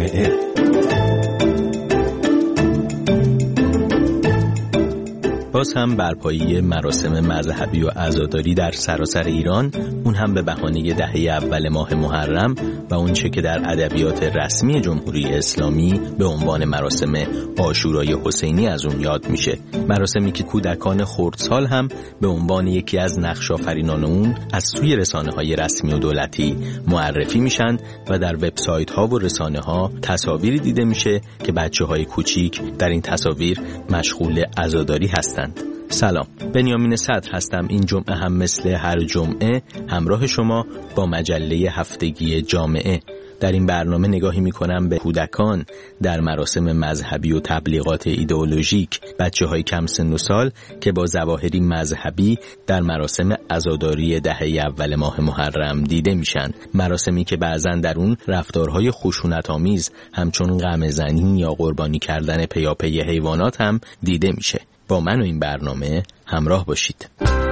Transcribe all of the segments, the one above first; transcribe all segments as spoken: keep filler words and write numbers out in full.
جامعه. باز هم برپایی مراسم مذهبی و عزاداری در سراسر ایران، اون هم به بهانه دهه اول ماه محرم و اون چه که در ادبیات رسمی جمهوری اسلامی به عنوان مراسم عاشورای حسینی از اون یاد میشه. مراسمی که کودکان خردسال هم به عنوان یکی از نقش آفرینان اون از سوی رسانه‌های رسمی و دولتی معرفی میشن و در وبسایت‌ها و رسانه‌ها تصاویری دیده میشه که بچه‌های کوچیک در این تصاویر مشغول عزاداری هستند. سلام، بنیامین صدر هستم. این جمعه هم مثل هر جمعه همراه شما با مجله هفتگی جامعه. در این برنامه نگاهی میکنم به کودکان در مراسم مذهبی و تبلیغات ایدئولوژیک، بچه های کم سن و سال که با ظواهری مذهبی در مراسم عزاداری دهه اول ماه محرم دیده میشن. مراسمی که بعضن در اون رفتارهای خشونت‌آمیز همچون غم‌زنی یا قربانی کردن پیاپی حیوانات هم دیده میشه. با من و این برنامه همراه باشید.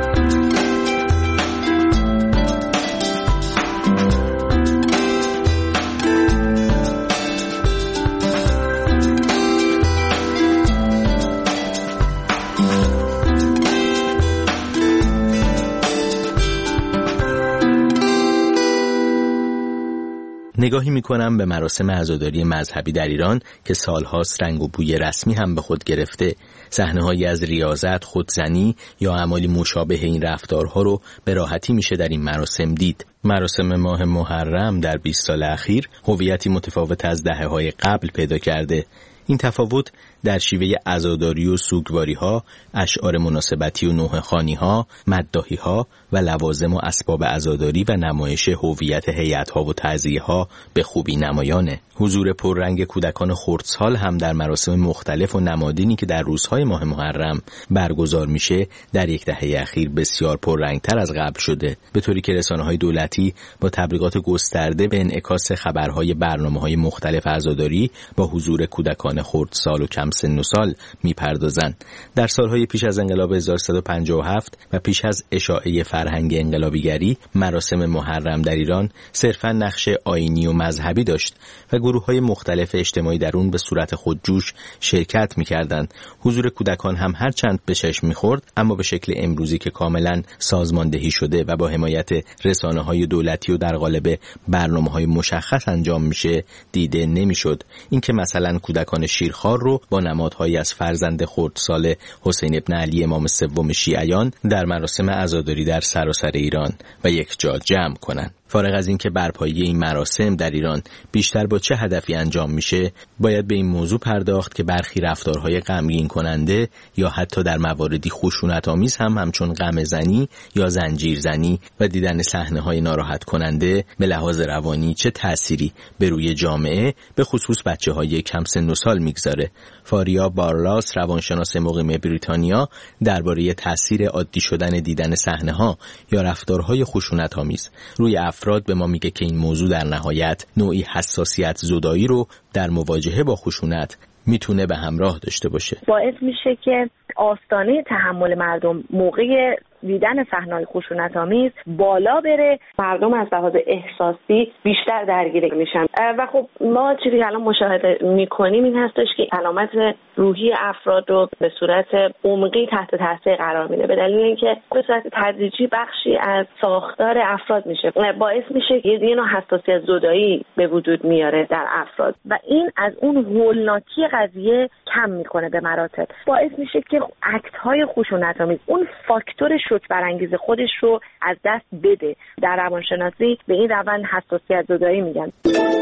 نگاهی میکنم به مراسم عزاداری مذهبی در ایران که سالهاست رنگ و بوی رسمی هم به خود گرفته. صحنه‌هایی از ریاضت، خودزنی یا اعمالی مشابه این رفتارها رو به راحتی میشه در این مراسم دید. مراسم ماه محرم در بیست سال اخیر هویتی متفاوت از دهه‌های قبل پیدا کرده. این تفاوت در شیوه عزاداری و سوگواری‌ها، اشعار مناسبتی و نوحه‌خوانی‌ها، مداحی‌ها و لوازم و اسباب عزاداری و نمایش هویت هیئت‌ها و تعزیه‌ها به خوبی نمایانه. حضور پررنگ کودکان خردسال هم در مراسم مختلف و نمادینی که در روزهای ماه محرم برگزار میشه در یک دهه اخیر بسیار پررنگتر از قبل شده، به طوری که رسانه‌های دولتی با تبلیغات گسترده به انعکاس خبرهای برنامه‌های مختلف عزاداری با حضور کودکان خردسال و کم سن و سال میپردازن. در سالهای پیش از انقلاب هزار و سیصد و پنجاه و هفت و پیش از اشاعه فرهنگ انقلابیگری، مراسم محرم در ایران صرفاً نقش آیینی و مذهبی داشت و گروه‌های مختلف اجتماعی در اون به صورت خودجوش شرکت می‌کردند. حضور کودکان هم هر چند به چشم می‌خورد، اما به شکل امروزی که کاملاً سازماندهی شده و با حمایت رسانه‌های دولتی و در قالب برنامه‌های مشخص انجام میشه دیده نمی‌شد. اینکه مثلا کودکان شیرخوار رو با نمادهایی از فرزند خردسال حسین ابن علی امام سوم شیعیان در مراسم عزاداری در سراسر ایران و یک جا جمع کنند. فارغ از این که برپایی این مراسم در ایران بیشتر با چه هدفی انجام میشه، باید به این موضوع پرداخت که برخی رفتارهای غمگین کننده یا حتی در مواردی خشونت‌آمیز هم همچون غم‌زنی یا زنجیرزنی و دیدن صحنه‌های ناراحت کننده به لحاظ روانی چه تأثیری به روی جامعه به خصوص بچه‌های کم سن و سال میگذاره. فاریا بارلاس، روانشناس مقیم بریتانیا، درباره تأثیر عادی شدن دیدن صحنه‌ها یا رفتارهای خشونت‌آمیز روی افراد به ما میگه که این موضوع در نهایت نوعی حساسیت زدایی رو در مواجهه با خشونت میتونه به همراه داشته باشه. باعث میشه که آستانه تحمل مردم موقع دیدن صحنه‌های خشونت‌آمیز بالا بره، مردم از لحاظ احساسی بیشتر درگیر میشن و خب ما چیزی که الان مشاهده میکنیم این هستش که علامت روحی افراد رو به صورت عمقی تحت تاثیر قرار میده، به دلیل اینکه به صورت تدریجی بخشی از ساختار افراد میشه، باعث میشه که یه نوع حساسیت زدایی به وجود میاره در افراد و این از اون هولناکی قضیه کم میکنه به مراتب، باعث میشه که اکت‌های خشونت‌آمیز اون فاکتور شوک برانگیز خودش رو از دست بده. در روانشناسی به این روند حساسیت زدایی میگن.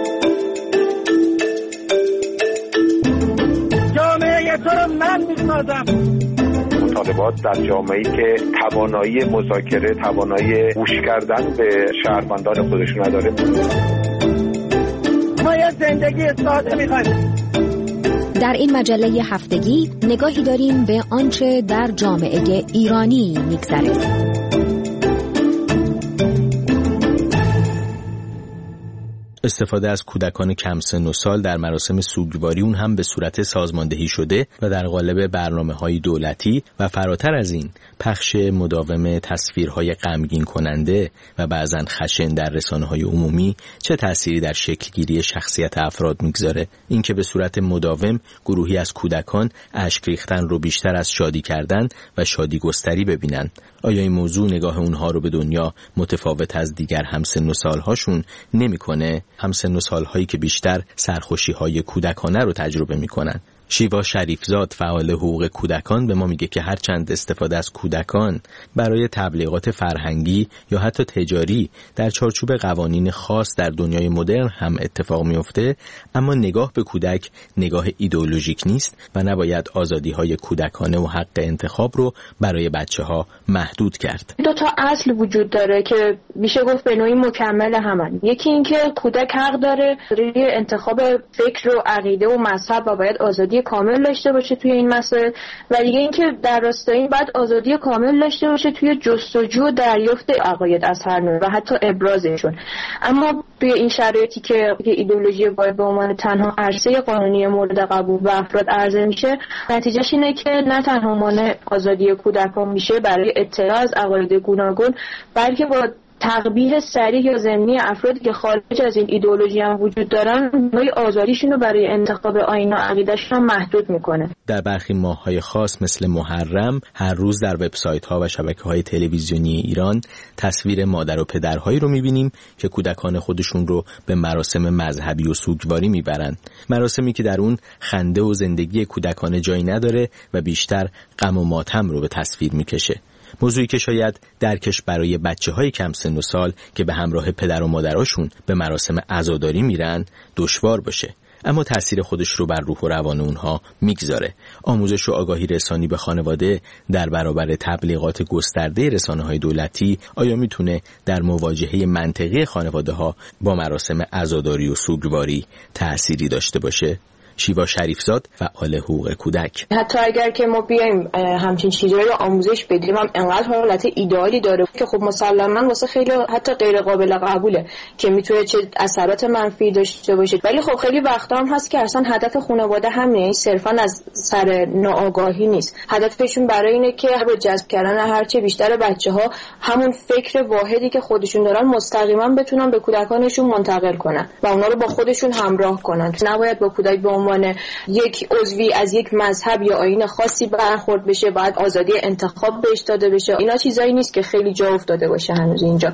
جامعه تو رو من میسازم. مطالبات در جامعه‌ای که توانایی مذاکره، توانایی گوش کردن به شهروندان خودش نداره. ما یه زندگی ساده میخوایم. در این مجله هفتگی نگاهی داریم به آنچه در جامعه ایرانی میگذره. استفاده از کودکان کم سن و سال در مراسم سوگواری اون هم به صورت سازماندهی شده و در قالب برنامه‌های دولتی و فراتر از این پخش مداوم تصویرهای غمگین کننده و بعضاً خشن در رسانه‌های عمومی چه تأثیری در شکل‌گیری شخصیت افراد میگذاره؟ اینکه به صورت مداوم گروهی از کودکان اشک ریختن رو بیشتر از شادی کردن و شادی گستری ببینن. آیا این موضوع نگاه اونها رو به دنیا متفاوت از دیگر همسن و سالهاشون نمی‌کنه؟ همسن و سالهایی که بیشتر سرخوشی‌های کودکانه رو تجربه می‌کنن. شیوا شریفزاد فعال حقوق کودکان به ما میگه که هرچند استفاده از کودکان برای تبلیغات فرهنگی یا حتی تجاری در چارچوب قوانین خاص در دنیای مدرن هم اتفاق میفته، اما نگاه به کودک نگاه ایدئولوژیک نیست و نباید آزادی‌های کودکانه و حق انتخاب رو برای بچه‌ها محدود کرد. دو تا اصل وجود داره که میشه گفت به نوعی مکمل همن. یکی این که کودک حق داره برای انتخاب فکر و عقیده و مذهب و باید آزادی کامل داشته باشه توی این مسائل، و دیگه اینکه در راستای این بعد آزادی کامل داشته باشه توی جستجو و دریافت عقاید از هر نوع و حتی ابرازشون. اما توی این شرایطی که ایدئولوژی باید به عنوان تنها عرصه قانونی مورد قبول و افراد عرضه میشه، نتیجهش اینه که نه تنها مانع آزادی کودکان میشه برای اطلاع از عقاید گوناگون، بلکه با تقبیح سریع یا ضمنی افرادی که خارج از این ایدئولوژی هم وجود دارن، نوعی آزادیشون رو برای انتخاب آیین و عقیده‌شون هم محدود میکنه. در برخی ماه‌های خاص مثل محرم هر روز در وبسایت‌ها و شبکه‌های تلویزیونی ایران تصویر مادر و پدرهایی رو می‌بینیم که کودکان خودشون رو به مراسم مذهبی و سوگواری میبرند. مراسمی که در اون خنده و زندگی کودکانه جایی نداره و بیشتر غم و ماتم رو به تصویر میکشه. موضوعی که شاید درکش برای بچه‌های کم سن و سال که به همراه پدر و مادراشون به مراسم عزاداری میرن دشوار باشه، اما تأثیر خودش رو بر روح و روان اونها میگذاره. آموزش و آگاهی رسانی به خانواده در برابر تبلیغات گسترده رسانه‌های دولتی آیا میتونه در مواجهه منطقی خانواده‌ها با مراسم عزاداری و سوگواری تأثیری داشته باشه؟ شیوا شریفزاد فعال حقوق کودک: حتی اگر که ما بیایم همچین چیزایی رو آموزش بدیم هم انقدر حالت ایدئالی داره که خب مسلماً واسه خیلی حتی غیر قابل قبوله که میتونه چه اثرات منفی داشته باشه. ولی خب خیلی وقتا هم هست که اصلا هدف خانواده همینه، این صرفاً از سر ناآگاهی نیست. هدفشون برای اینه که به جذب کردن هرچه بیشتر بچه‌ها همون فکر واحدی که خودشون دارن مستقیما بتونن به کودکانشون منتقل کنن و اونا رو با خودشون همراه کنن. نباید با کودک به عنوان یک عضوی از یک مذهب یا آیین خاصی برخورد بشه، باید آزادی انتخاب بهش داده بشه. اینا چیزایی نیست که خیلی جا افتاده باشه هنوز اینجا.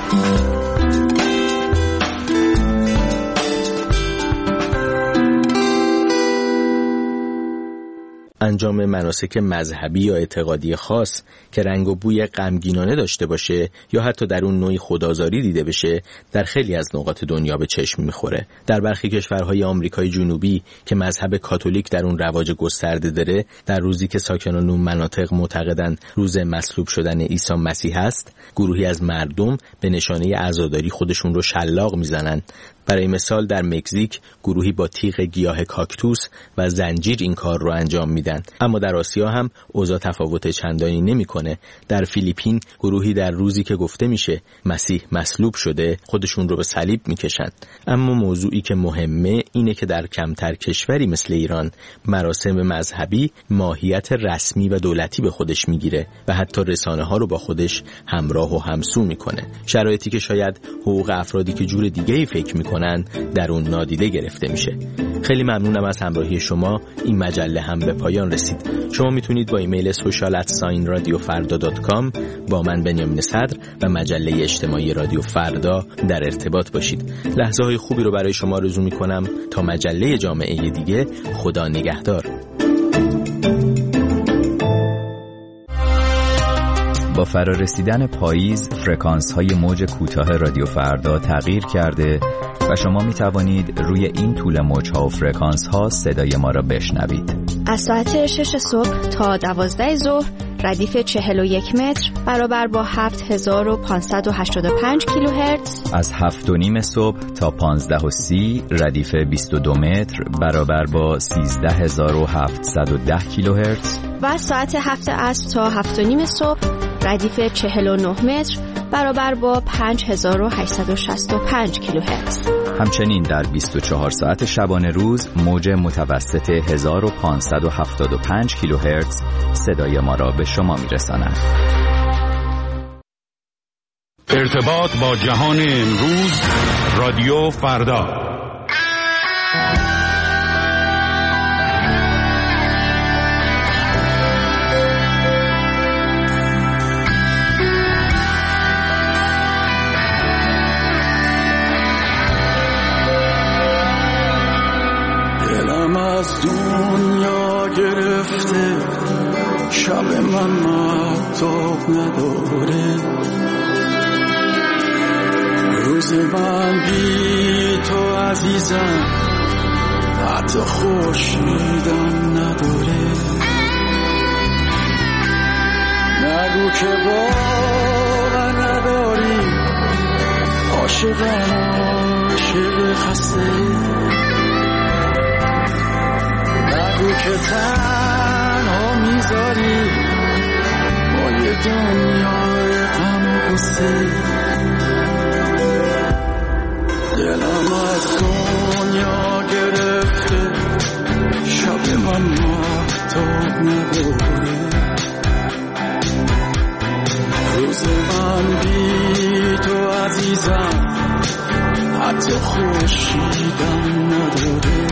انجام مناسک مذهبی یا اعتقادی خاص که رنگ و بوی غمگینانه داشته باشه یا حتی در اون نوعی خودآزاری دیده بشه در خیلی از نقاط دنیا به چشم میخوره. در برخی کشورهای آمریکای جنوبی که مذهب کاتولیک در اون رواج گسترده داره، در روزی که ساکنان اون مناطق معتقدن روز مصلوب شدن عیسی مسیح است، گروهی از مردم به نشانه عزاداری خودشون رو شلاق میزنن. برای مثال در مکزیک گروهی با تیغ گیاه کاکتوس و زنجیر این کار رو انجام میدن. اما در آسیا هم اوضاع تفاوت چندانی نمیکنه. در فیلیپین گروهی در روزی که گفته میشه مسیح مصلوب شده خودشون رو به صلیب میکشن. اما موضوعی که مهمه اینه که در کمتر کشوری مثل ایران مراسم مذهبی ماهیت رسمی و دولتی به خودش میگیره و حتی رسانه ها رو با خودش همراه و همسو میکنه. شرایطی که شاید حقوق افرادی که جور دیگه‌ای فکر میکنن در اون نادیده گرفته میشه. خیلی ممنونم از همراهی شما. این مجله هم به پایان رسید. شما میتونید با ایمیل سوشال ات ساین رادیو فردا دات کام با من بنیامین صدر و مجله اجتماعی رادیو فردا در ارتباط باشید. لحظه های خوبی رو برای شما آرزو میکنم. تا مجله جامعه دیگه، خدا نگهدار. با فرارسیدن پاییز فرکانس های موج کوتاه رادیو فردا تغییر کرده و شما می توانید روی این طول موج ها و فرکانس ها صدای ما را بشنوید. از ساعت شش صبح تا دوازده ظهر ردیف چهل و یک متر برابر با هفت هزار و پانصد و هشتاد و پنج کیلوهرتز. از هفت و نیم صبح تا پانزده و سی ردیف بیست و دو متر برابر با سیزده هزار و هفتصد و ده کیلوهرتز. و از ساعت هفت عصر تا هفت و نیم صبح ردیف چهل و نه متر برابر با پنج هزار و هشتصد و شصت و پنج کیلوهرتز. همچنین در بیست و چهار ساعت شبانه روز موج متوسط هزار و پانصد و هفتاد و پنج کیلوهرتز صدای ما را به شما میرساند. ارتباط با جهان امروز، رادیو فردا. دلم از دنیا گرفته، شب من مهتاب نداره، روز من بی تو عزیزم حتی خورشیدم نداره. نگو که باور نداری، عاشقم عاشق خسته، نگو که تنها میذاری با یه دنیای غم و غصه. دلم از دنیا گرفته، شب من مهتاب نداره، روز من بی تو عزیزم حتی خورشیدم نداره.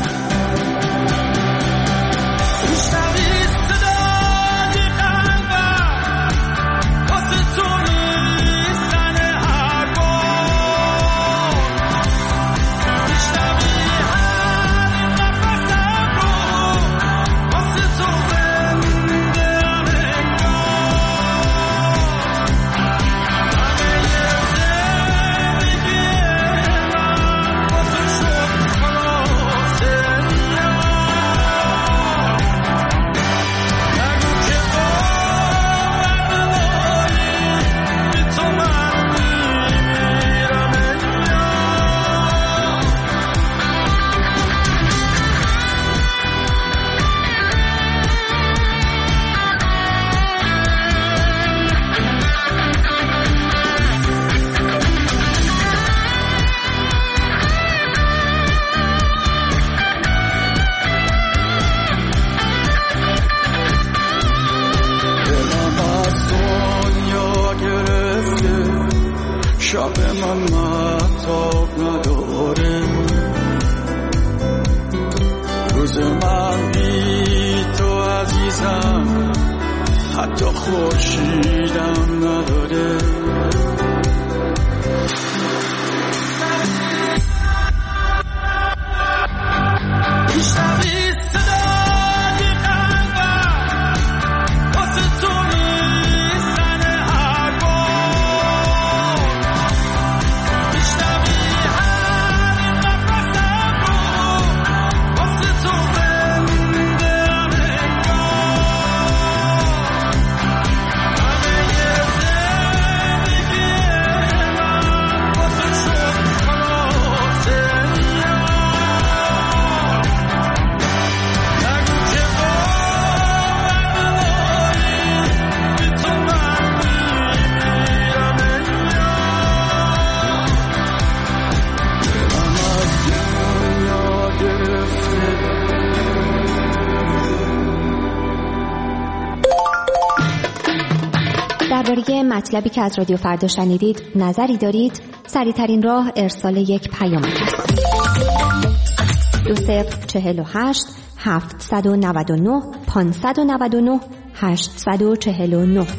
شب من مهتاب نداره، روز من بی تو عزیزم حتی خورشیدم نداره. درباره مطلبی که از رادیو فردا شنیدید نظری دارید؟ سریع‌ترین راه ارسال یک پیام است. دو صفر چهل و هشت هفتصد و نود و نه پانصد و نود و نه هشتصد و چهل و نه.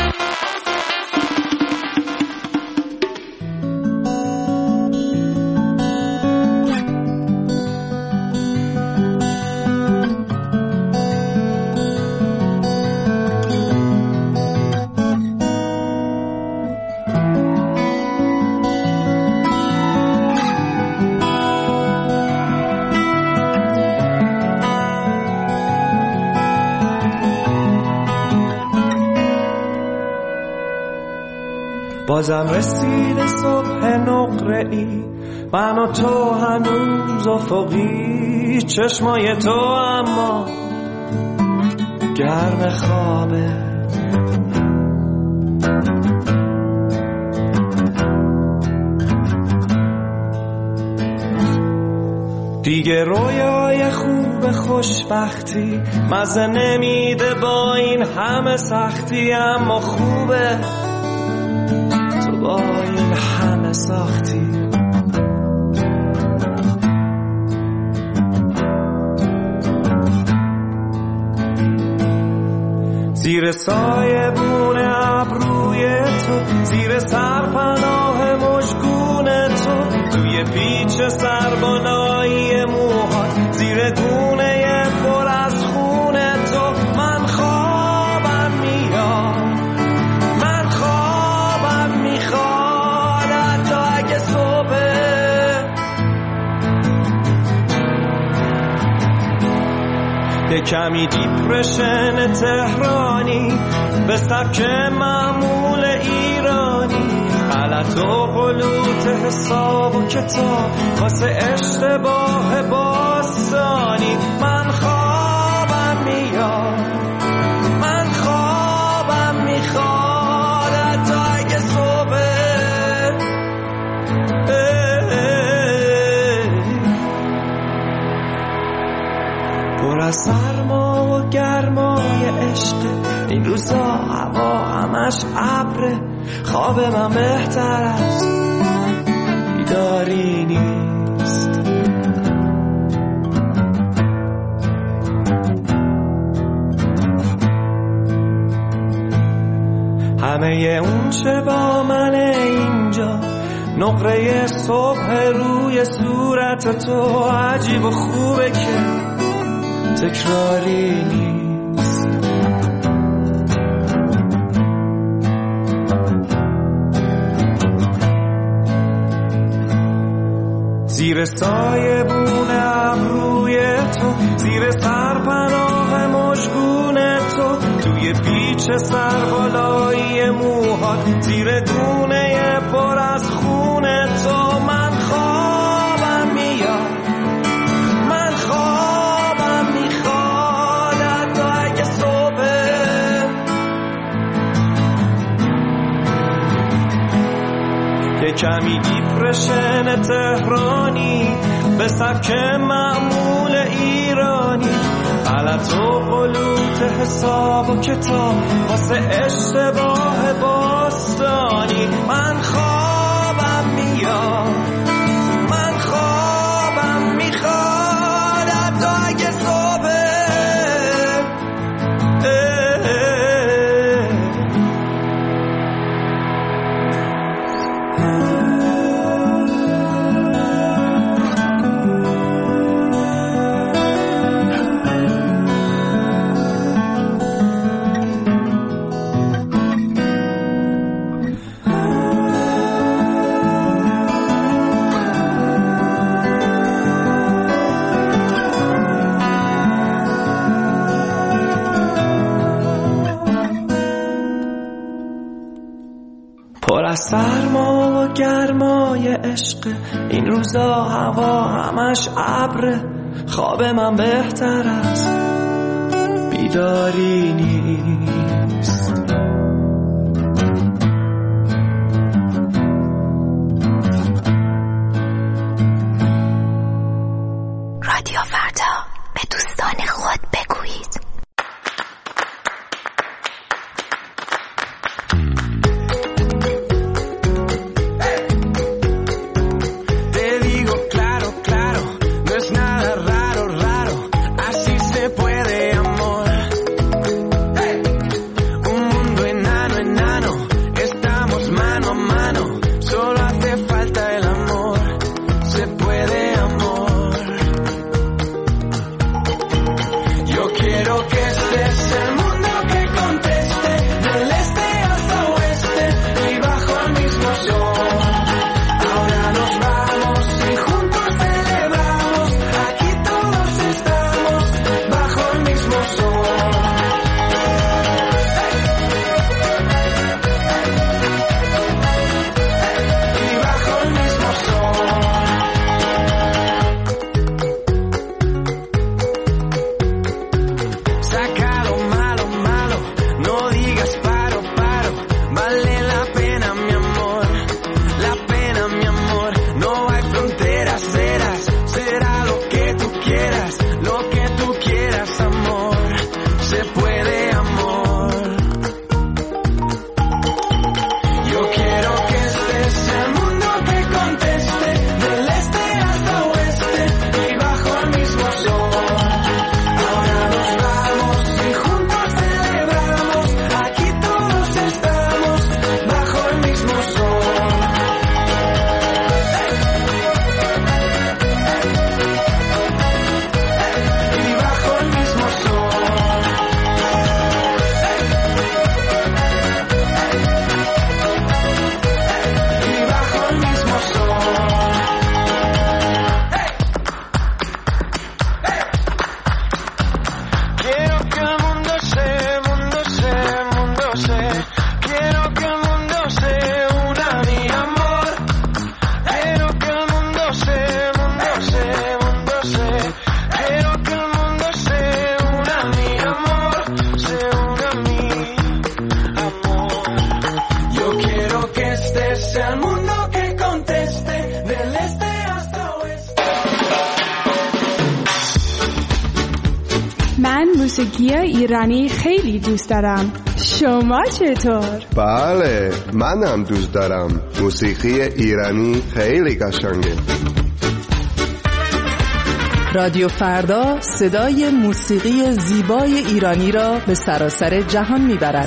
بازم رسید صبح نقره‌ای، من و تو هنوز افقی، چشمای تو اما گرم خوابه. دیگه رویای خوب خوشبختی مزه نمیده با این همه سختی، اما خوبه تو با این همه ساختی. زیر سایه بون ابروی تو، زیر سرپناه مژگون تو، توی پیچ سربالایی موهات، زیر گونه پر از خون تو. من خوابم میاد، من خوابم میخواد حتی اگه صبح. یه کمی دیپرشن تهرانی به سبک معمول ایرانی، غلط و غلوط حساب و کتاب واسه اشتباه باستانی. من خوابم میاد، من خوابم میخواد حتی اگه صبح. پر از سرما و گرمای عشق، این روزا هوا همش ابره، خواب من بهتر از بیداری نیست. همه اون چه با من اینجا، نقره صبح روی صورت تو، عجیب و خوبه که تکراری نیست. زیر سایه بون ابروی تو، زیر سرپناه مژگون تو، توی پیچ سربالایی موهات، زیر گونه پر از خون تو. من خوابم میاد، من خوابم میخواد حتی اگه صبح. یه کمی دیپرشن تهرانی به سبک معمول ایرانی، غلط و غلوط حساب و کتاب واسه اشتباه باستانی. من خوابم میاد، من خوابم میخواد حتی اگه صبح. پر از سرما و گرمای عشق، این روزا هوا همش ابره، خواب من بهتر از بیداری نیست. رادیو فردا، به دوستان خود بگویید. sea el mundo que conteste del este hasta oeste. من موسیقی ایرانی خیلی دوست دارم. شما چطور؟ بله، منم دوست دارم. موسیقی ایرانی خیلی قشنگه. رادیو فردا صدای موسیقی زیبای ایرانی را به سراسر جهان میبرد.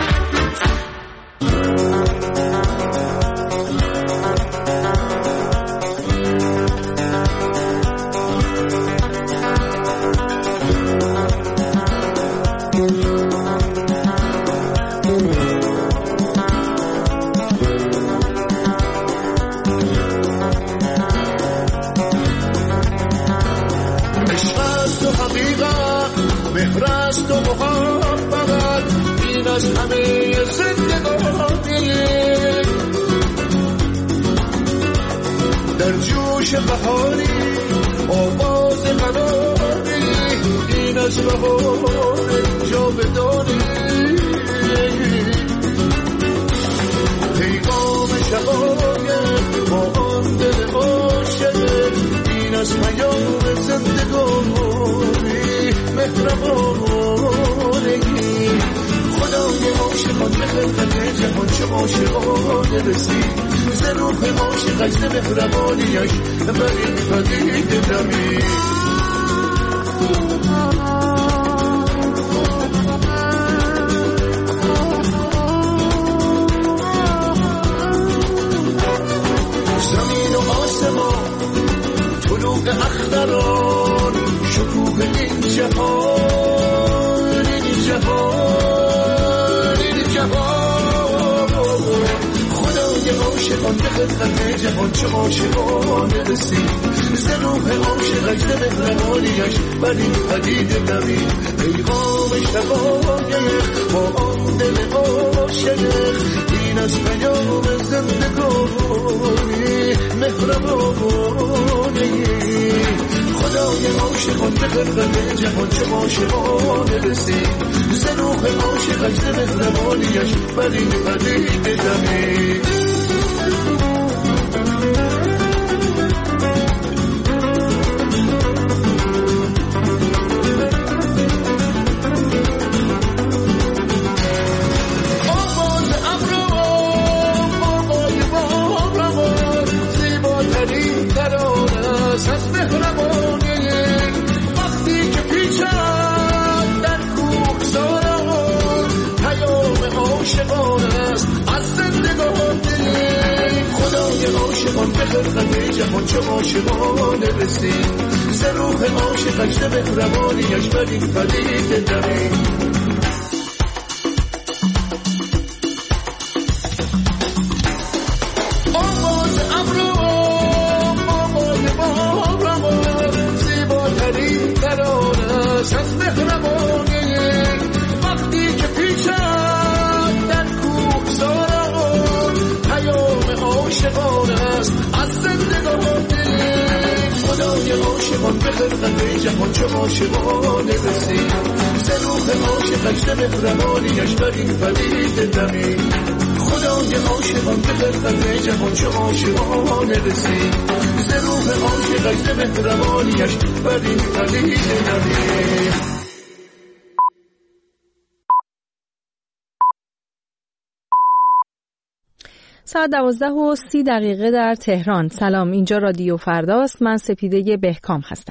ساعت دوازده و سی دقیقه در تهران. سلام، اینجا رادیو فرداست. من سپیده بهکام هستم.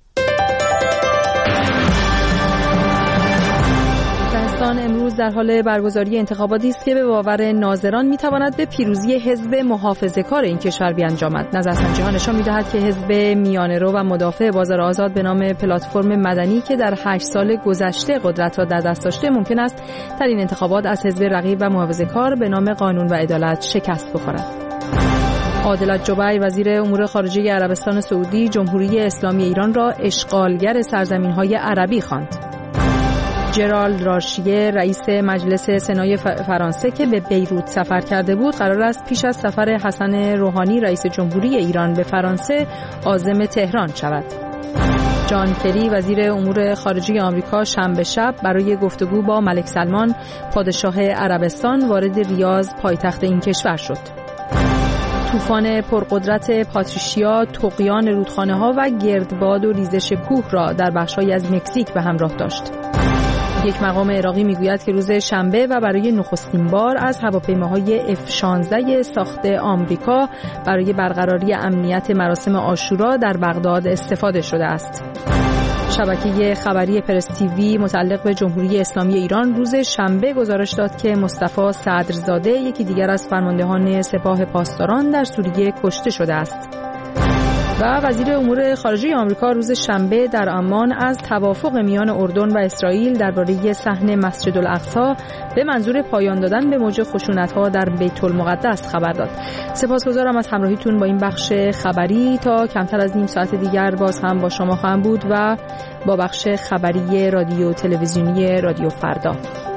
لهستان امروز در حال برگزاری انتخاباتی است که به باور ناظران میتواند به پیروزی حزب محافظه‌کار این کشور بیانجامد. نظرسنجی‌ها نشان می‌دهد که حزب میانه‌رو و مدافع بازار آزاد به نام پلتفرم مدنی که در هشت سال گذشته قدرت را در دست داشته، ممکن است در این انتخابات از حزب رقیب و محافظه‌کار به نام قانون و عدالت شکست بخورد. عادل الجبیر وزیر امور خارجه عربستان سعودی جمهوری اسلامی ایران را اشغالگر سرزمین‌های عربی خواند. جرالد راشیه رئیس مجلس سنای فرانسه که به بیروت سفر کرده بود، قرار است پیش از سفر حسن روحانی رئیس جمهوری ایران به فرانسه عازم تهران شود. جان کری وزیر امور خارجه آمریکا شنبه شب برای گفتگو با ملک سلمان پادشاه عربستان وارد ریاض پایتخت این کشور شد. طوفان پرقدرت پاتریشیا طغیان رودخانه‌ها و گردباد و ریزش کوه را در بخش‌هایی از مکزیک به همراه داشت. یک مقام عراقی میگوید که روز شنبه و برای نخستین بار از هواپیماهای اف شانزده ساخت آمریکا برای برقراری امنیت مراسم عاشورا در بغداد استفاده شده است. شبکه خبری پرس تیوی متعلق به جمهوری اسلامی ایران روز شنبه گزارش داد که مصطفی صدرزاده یکی دیگر از فرماندهان سپاه پاسداران در سوریه کشته شده است. و وزیر امور خارجه آمریکا روز شنبه در عمان از توافق میان اردن و اسرائیل درباره صحن مسجد الاقصی به منظور پایان دادن به موج خشونت‌ها در بیت المقدس خبر داد. سپاسگزارم از همراهیتون با این بخش خبری. تا کمتر از نیم ساعت دیگر باز هم با شما خواهم بود و با بخش خبری رادیو تلویزیونی رادیو فردا.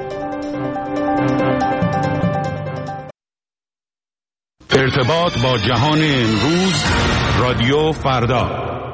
ارتباط با جهان امروز، رادیو فردا.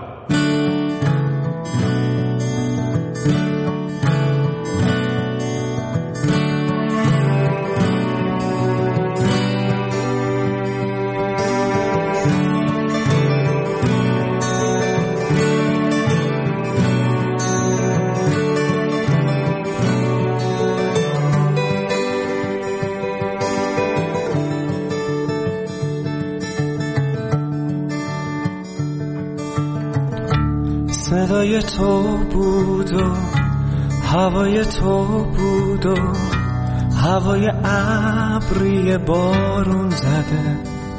صدای تو بود و هوای تو بود و هوای ابری بارون زده،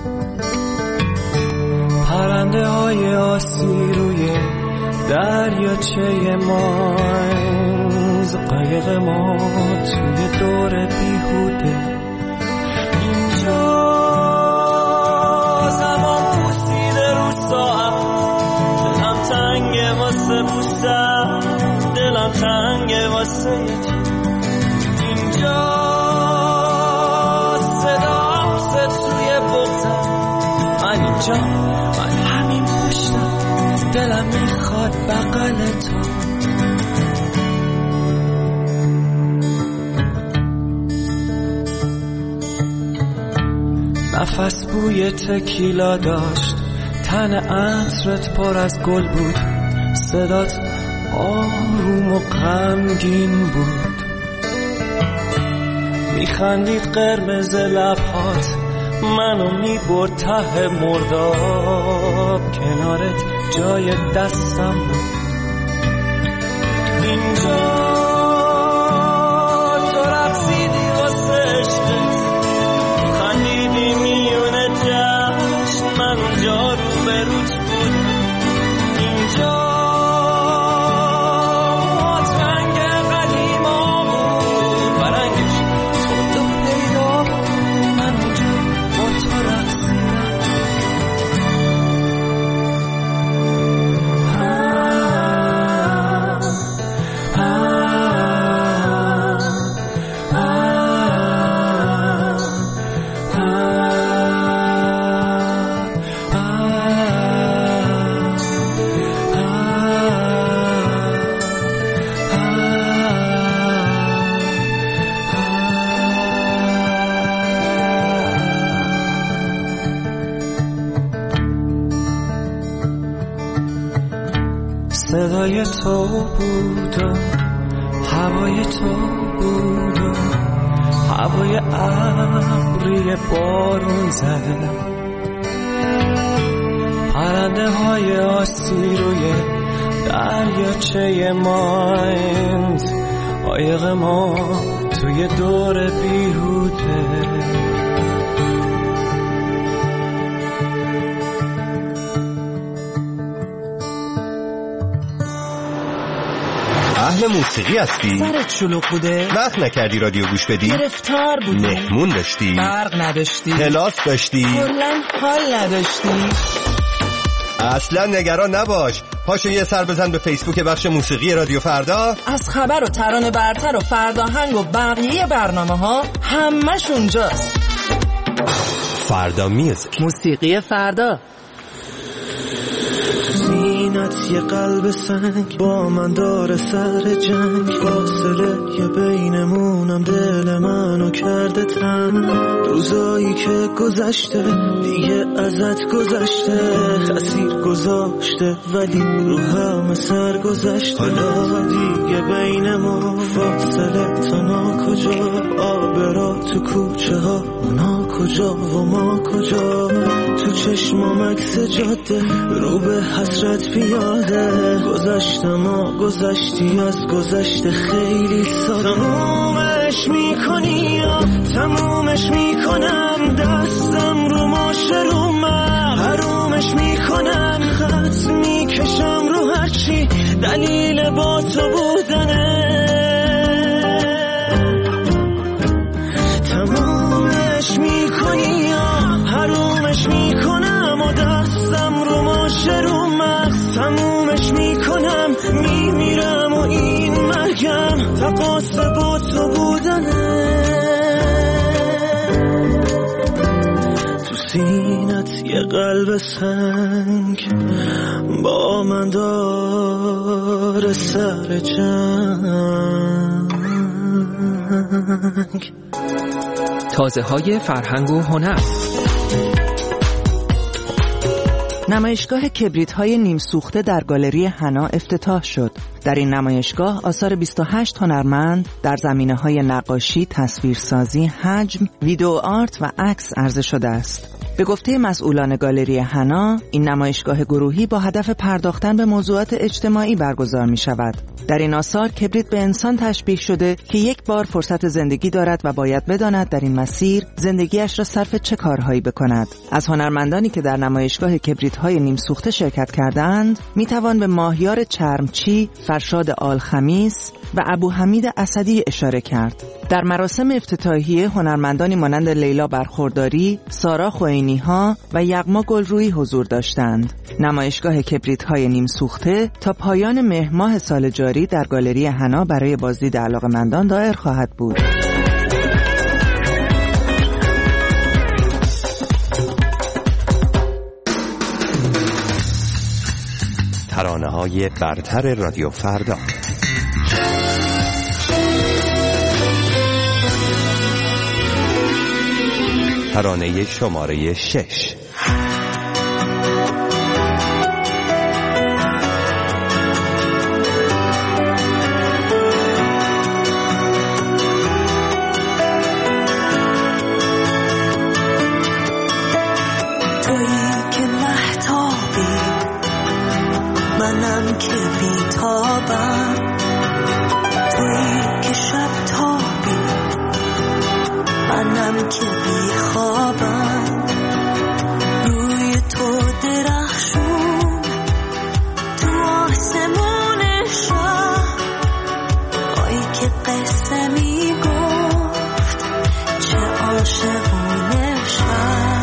پرنده های آسی روی دریاچه ماینز، قایق ما توی دور بیهوده. اینجا زمان پوسیده رو ساعت، دلم تنگه واسه بوسم، دلم تنگه واسه اینجا صدا توی بغزم، من اینجا، من همین پشتم، دلم میخواد بغل تو. نفس بوی تکیلا داشت، تن عطرت پر از گل بود، صدات آروم و غمگین بود، میخندید قرمز لبهات، منو میبرد ته مرداب، کنارت جای دستم بود. اینجا تو رقصیدی واسه عشقت، خندیدی میونه جشن، من اونجا رو به روت بود. اینجا رنگ قدیما بود و رنگش تو تو پیدا بود، من اونجا با تو رقصیدم. صدای تو بود و هوای تو بود و هوای ابری بارون زده، پرنده های آسی روی دریاچه ماینز، قایق ما توی دور بیهوده. اهل موسیقی هستی؟ سرت شلوغ بوده؟ وقت نکردی رادیو گوش بدی؟ گرفتار بودی؟ مهمون داشتی؟ برق نداشتی؟ کلاس داشتی؟ کلاً حال نداشتی؟ اصلا نگران نباش، پاشو یه سر بزن به فیسبوک بخش موسیقی رادیو فردا. از خبر و ترانه برتر و فرداهنگ و بقیه برنامه ها همش اونجاست. فردا میوزیک، موسیقی فردا. سینت یه قلب سنگ با من داره سر جنگ، فاصله یه بینمونم دل منو کرده تنگ. روزایی که گذشته دیگه ازت گذشته، تأثیر گذاشته ولی رو همه سر گذشته. حالا دیگه بین ما فاصله تا کجا، آبرا تو کوچه ها اونا کجا و ما کجا. تو چشمام عکس جاده رو به حسرت پیاده، گذشتم و گذشتی از گذشته خیلی ساده. تمومش میکنی یا تمومش میکنم، دستم رو ماشه رو من حرومش میکنم، خط میکشم رو هرچی دلیل با تو بودنه. تمومش میکنی یا حرومش میکنم و دستم رو ماشه رو مغز تمومش میکنم، میمیرم و این مرگم تقاس با تو بودنه. تو سینت یه قلب سنگ با من داره سر جنگ. تازه های فرهنگ و هنر. نمایشگاه کبریت های نیم سوخته در گالری حنا افتتاح شد. در این نمایشگاه آثار بیست و هشت هنرمند در زمینه‌های نقاشی، تصویرسازی، حجم، ویدیو آرت و عکس عرضه شده است. به گفته مسئولان گالری حنا، این نمایشگاه گروهی با هدف پرداختن به موضوعات اجتماعی برگزار می شود. در این آثار کبریت به انسان تشبیه شده که یک بار فرصت زندگی دارد و باید بداند در این مسیر زندگیش را صرف چه کارهایی بکند. از هنرمندانی که در نمایشگاه کبریت های نیم سوخته شرکت کردند، می توان به ماهیار چرمچی، فرشاد آلخمیس و ابو حمید اسدی اشاره کرد. در مراسم افتتاحیه هنرمندانی مانند لیلا برخورداری، سارا خوئینی‌ها و یغما گلرویی حضور داشتند. نمایشگاه کبریت های نیم سوخته تا پایان مهر ماه سال جاری در گالری حنا برای بازدید علاقه‌مندان دایر خواهد بود. ترانه‌های برتر رادیو فردا. ترانه شماره شش. منم که بیتابم، تویی که شب تابی، منم که بیخوابم. روی تو درخشون تو آسمون شب، آی که قصه میگفت چه عاشقونه شب.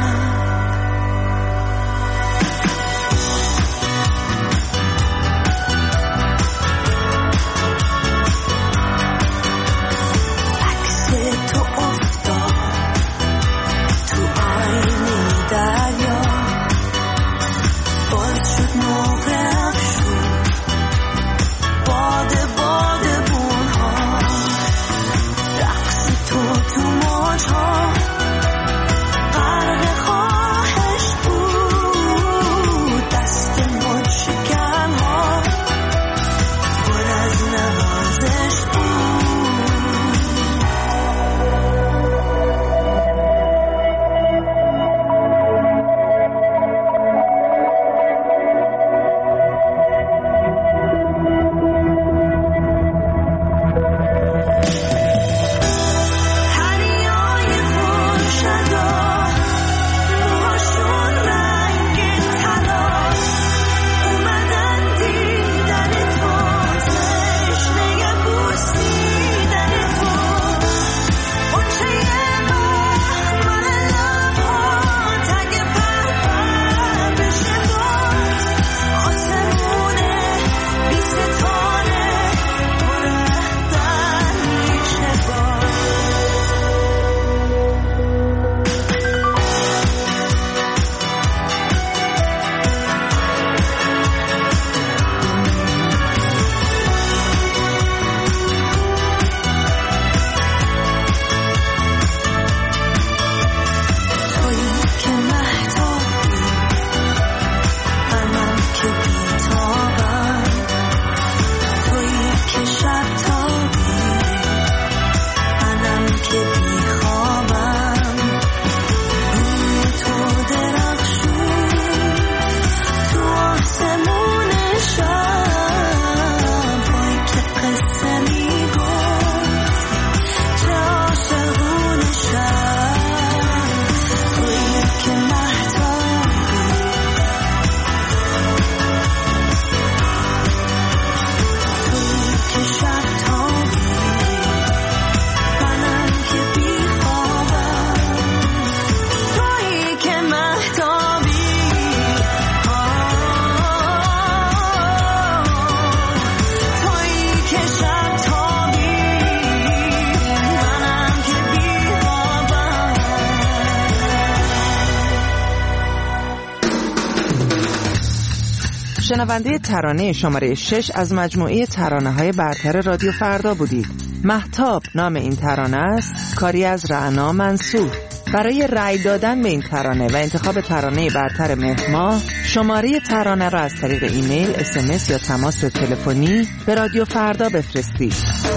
شنونده ترانه شماره شش از مجموعه ترانه‌های برتر رادیو فردا بودید. مهتاب نام این ترانه است، کاری از رعنا منصور. برای رأی دادن به این ترانه و انتخاب ترانه برتر مهر ماه، شماره ترانه را از طریق ایمیل، اس ام اس یا تماس تلفنی به رادیو فردا بفرستید.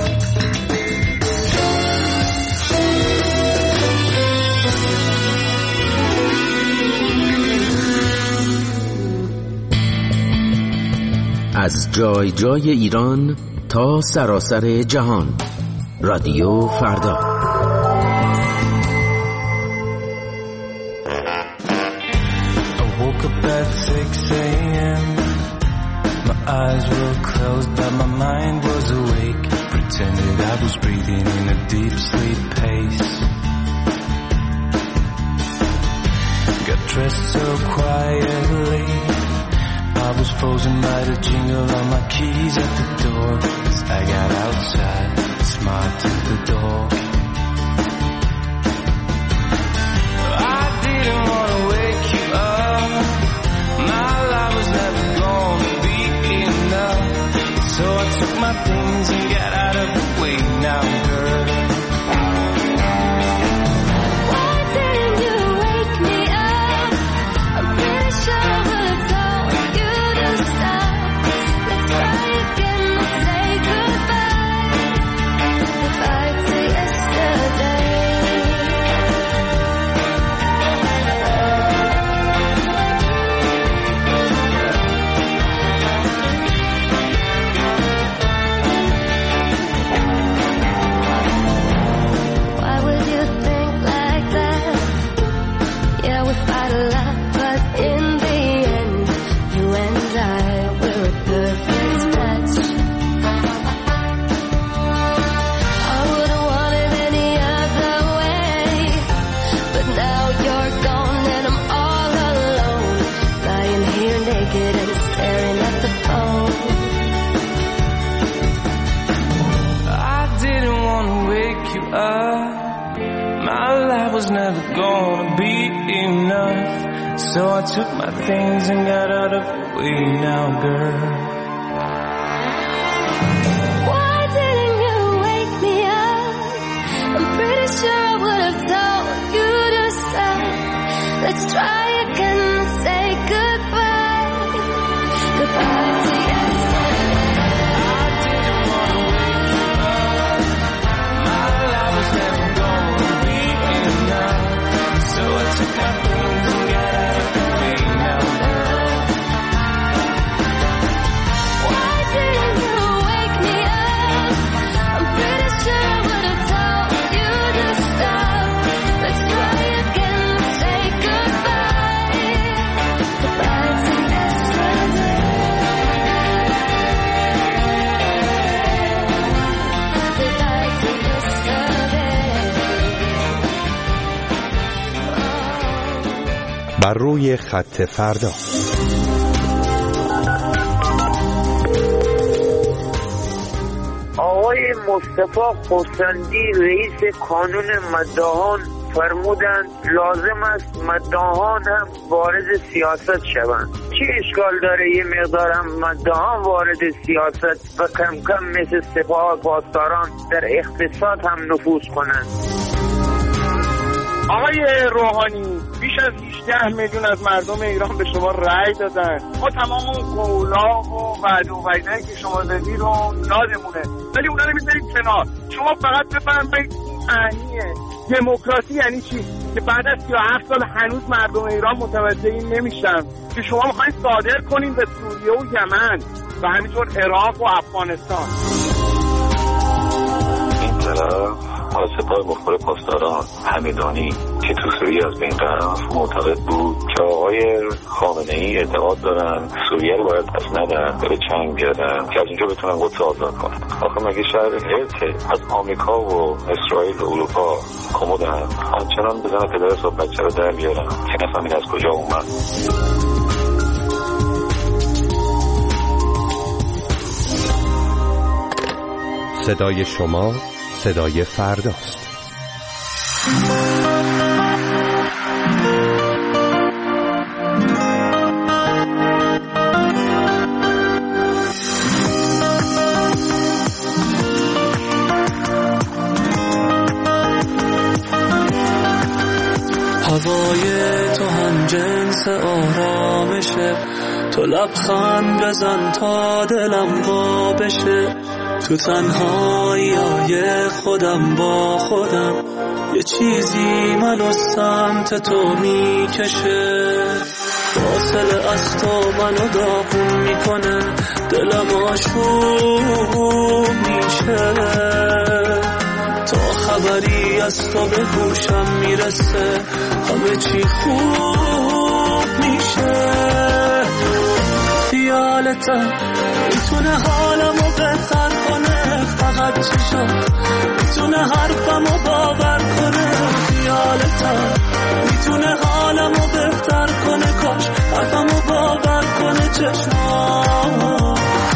از جای جای ایران تا سراسر جهان، رادیو فردا. At six a.m. My eyes were closed but my mind was awake. Pretended I was breathing in a deep sleep pace. Got dressed so quietly, I was frozen by the jingle of my keys at the door. As I got outside, smiled to the door. I didn't want to wake you up. My life was never gonna be enough. So I took my things and got out of the way now, girl. Why didn't you wake me up? I'm pretty sure I would've told you to stop. Let's try again, let's say goodbye. Goodbye to yesterday. Never gonna be enough. So I took my things and got out of the way now, girl. Why didn't you wake me up? I'm pretty sure I would have told you to stop. Let's try again and say goodbye. Goodbye to yesterday. I didn't want to wake you up. My life was never gonna be enough. So I took my things and got out of the way now, girl. Why didn't you wake me up? I'm pretty sure I would have told you to stop. Let's try again and say goodbye. Goodbye to yesterday. Goodbye to yesterday. بر روی خط فردا. آقای مصطفی خورسندی رئیس کانون مداحان فرمودند لازم است مداحان هم وارد سیاست شوند. چه اشکال داره یه مقدار هم مداحان وارد سیاست و کم کم مثل سپاه پاسداران در اقتصاد هم نفوذ کنند؟ آقای روحانی، بیش از هجده میلیون از مردم ایران به شما رأی دادن. ما تمام اون قولا و وعده و وعیده‌ای که شما دادی رو یادمونه، ولی اونا رو میذارید کنار. شما فقط بفرمایید معنی دموکراسی یعنی چی؟ که بعد از سی و هفت سال هنوز مردم ایران متوجه این نمیشن که شما میخواید صادر کنین به سوریه و یمن و همینطور عراق و افغانستان. این طرف از سپاه مخبر پاسداران حمیدانی که تو سوریه از بین رفت معتقد بود که آقای خامنه‌ای اعتقاد دارن سوریه رو باید پس ندن به چنگ بیارن که از اینجا بتونن قدس آزاد کنن. آخه مگه شهر هرت از آمریکا و اسرائیل و اروپا کمدن آنچنان بزنن پدر صاحب بچه رو در بیارن که نفهمین از کجا اومد. صدای شما صدای فرداست. هوای تو هم جنس آرامشه، تو لبخند بزن تا دلم وا بشه، تو تنهایی های خودم با خودم یه چیزی منو سمت تو میکشه، فاصله از تو منو داغون میکنه، دلم آشوب میشه، تا خبری از تو به گوشم میرسه همه چی خوب میشه. خیالتم میتونه حالمو بهتر کنه، فقط چشات میتونه حرفمو باور کنه، خیالتم میتونه حالمو بهتر کنه، کاش حرفمو باور کنه چشمات.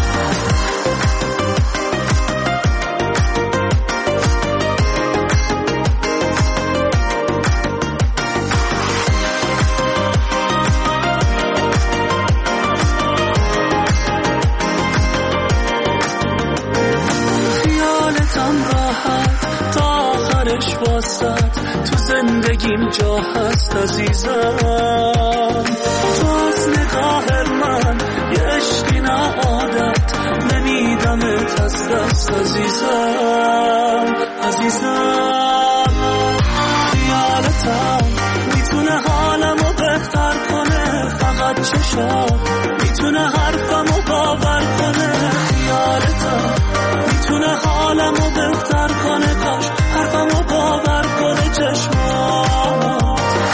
تو زندگیم جا هست عزیزم، تو از نگاه من یه عشقی نه عادت، نمیدمت از دست عزیزم عزیزم. خیالتم میتونه حالمو بهتر کنه، فقط چشات میتونه حرفمو باور کنه، خیالتم میتونه حالمو بهتر کنه، کاش حرفمو باور کنه چشمات.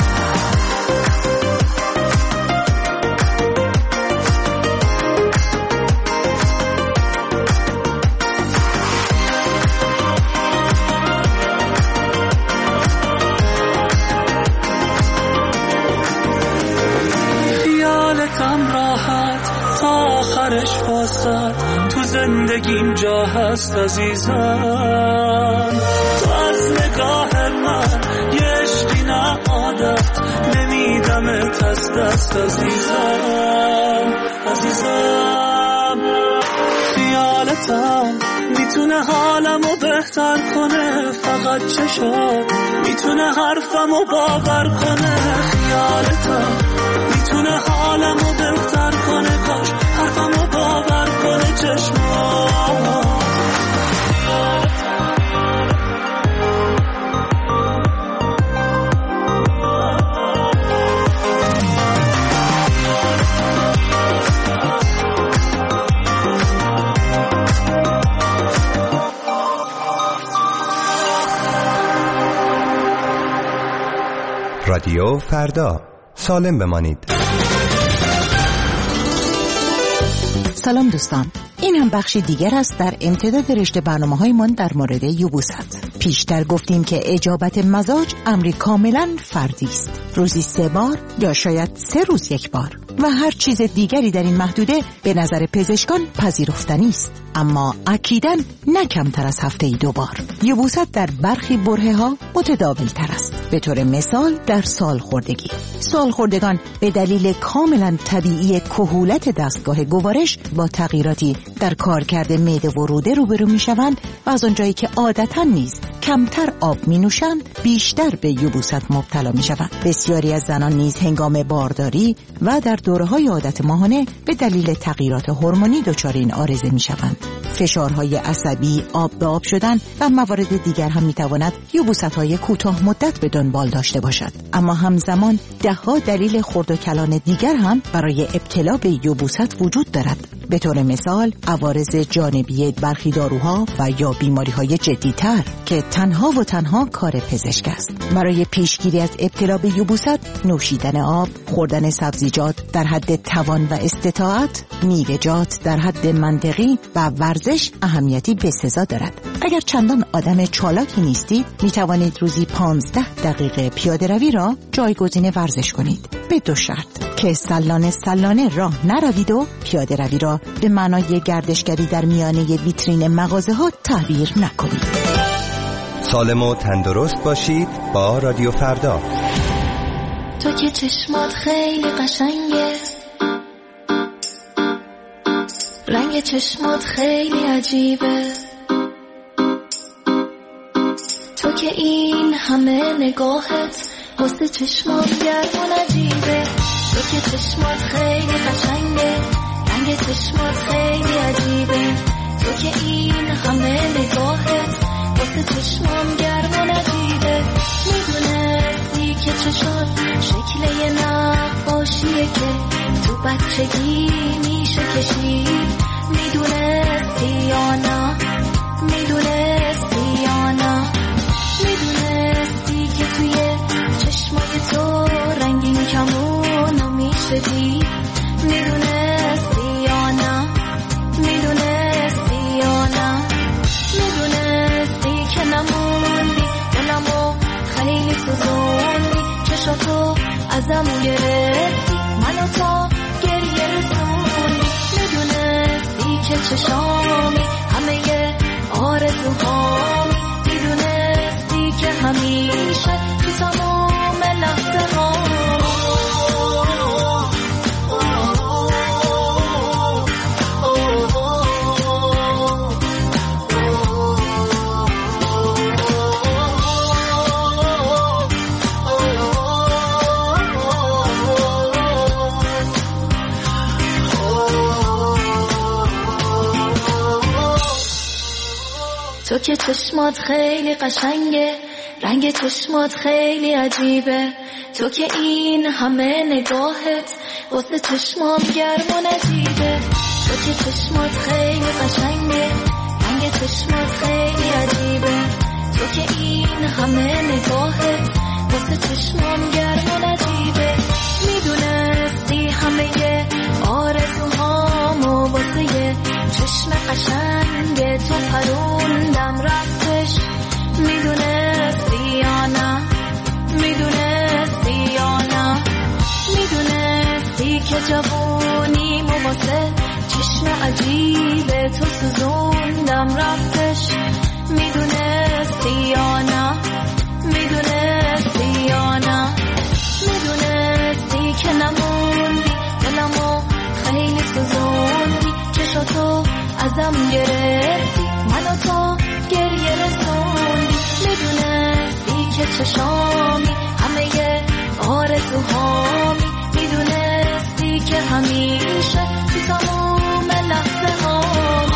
خیالتم راحت تا آخرش واسد، تو زندگیم جا هست عزیزم، تو از نگاه من یه عشقی نه عادت، نمیدمت از دست عزیزم عزیزم. خیالتم میتونه حالمو بهتر کنه، فقط چشات میتونه حرفمو باور کنه، خیالتم میتونه حالمو بهتر کنه، کاش حرفمو باور کنه چشمات. رادیو فردا، سالم بمانید. سلام دوستان، این هم بخشی دیگر است در امتداد رشته برنامه‌های من در مورد یبوست. پیشتر گفتیم که اجابت مزاج امری کاملا فردی است، روزی سه بار یا شاید سه روز یک بار، و هر چیز دیگری در این محدوده به نظر پزشکان پذیرفتنی است، اما اکیداً نه کمتر از هفته ای دو بار. یبوست در برخی برهه ها متداول تر است. به طور مثال در سالخوردگی، سالخوردگان به دلیل کاملا طبیعی کهولت دستگاه گوارش با تغییراتی در کارکرد معده و روده روبرو میشوند و از آنجایی که عادتاً نیز کمتر آب می نوشند بیشتر به یبوست مبتلا می شوند. بسیاری از زنان نیز هنگام بارداری و در دوره‌های عادت ماهانه به دلیل تغییرات هورمونی دچار این عارضه می شوند. فشارهای عصبی، آب به آب شدن و موارد دیگر هم می تواند یبوست‌های کوتاه مدت به دنبال داشته باشد. اما همزمان ده‌ها دلیل خرد و کلان دیگر هم برای ابتلا به یبوست وجود دارد. به طور مثال عوارض جانبی برخی داروها و یا بیماری‌های جدی‌تر که تنها و تنها کار پزشک است. برای پیشگیری از ابتلا به یبوست، نوشیدن آب، خوردن سبزیجات در حد توان و استطاعت، میوه‌جات در حد منطقی و ورزش اهمیتی بسزا دارد. اگر چندان آدم چالاکی نیستید، می توانید روزی پانزده دقیقه پیاده روی را جایگزین ورزش کنید، به دو شرط: که سلانه سلانه راه نروید و پیاده روی را به معنای گردشگری در میانه ویترین مغازه ها تعبیر نکنید. سالم و تندرست باشید با رادیو فردا. تو که چشمات خیلی قشنگه، رنگ چشمات خیلی عجیبه، تو که این همه نگاهت واسه چشمات گرم و نجیبه، تو که چشمات خیلی قشنگه، رنگ چشمات خیلی عجیبه، تو که این همه نگاهت واسه چشمام گرم و نجیبه. میدونستی که چشات شکل یه نقاشیه که تو بچگی میشه کشید، میدونستی یا نه، میدونستی یا نه، میدونستی که توی چشمای تو رنگین کمونو میشه دید، میدونستی یا نه، میدونستی یا نه، میدونستی که نموندی دلمو خیلی سوزوندی، چشاتو ازم گرفتی منو تا گریه رسوندی، میدونستی که چشامی همه آرزوهامی، میدونستی که همیشه تو تمام لحظه هامی. تو که چشمات خیلی قشنگه، رنگ چشمات خیلی عجیبه، تو که این همه نگاهت واسه چشمام گرم و نجیبه، تو که چشمات خیلی قشنگه، رنگ چشمات خیلی عجیبه، تو که این همه نگاهت واسه چشمام گرم و نجیبه، میدونستی همه آرزوهامو واسه یه چشم قشنگ تو پروندم رفتش، میدونستی یا نه، میدونستی یا نه، میدونستی که جوونیمو واسه چشم عجیب تو سوزوندم رفتش، میدونستی یا نه، میدونستی یا نه، میدونستی که نموندی دلمو خیلی سوزوندی، چشاتو ازم گرفتی منو تا گریه رسوندی، میدونستی که چشامی همه آرزوهامی، میدونستی که همیشه تو تمام لحظه هامی.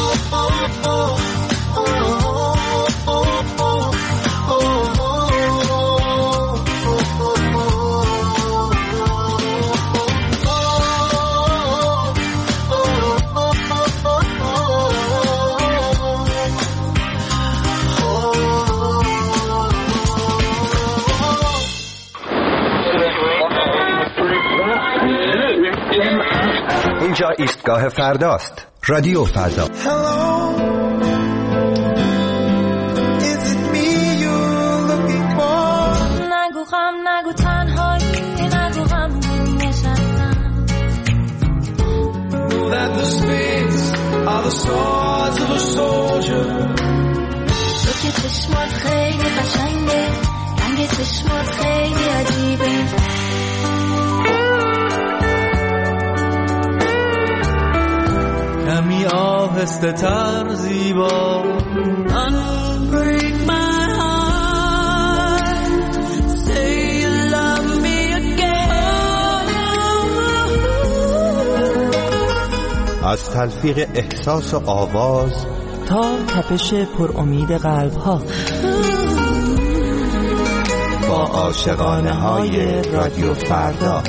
اینجا ایستگاه فرداست. رادیو فردا. نگو غم، نگو تنهایی، نگو غم نشستم. تو که چشمات خیلی قشنگه، رنگ چشمات خیلی عجیبه، کمی آهسته تر زیبا، unbreak my heart, say you love me again. از تلفیق احساس و آواز تا تپش پر امید قلب ها، با عاشقانه های رادیو فردا.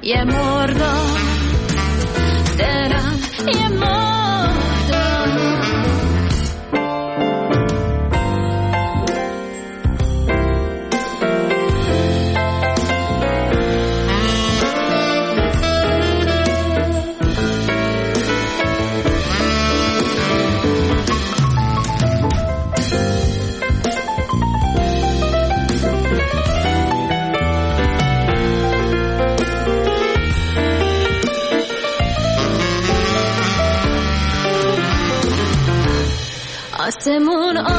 یه مردم دلم یه مردم آسمون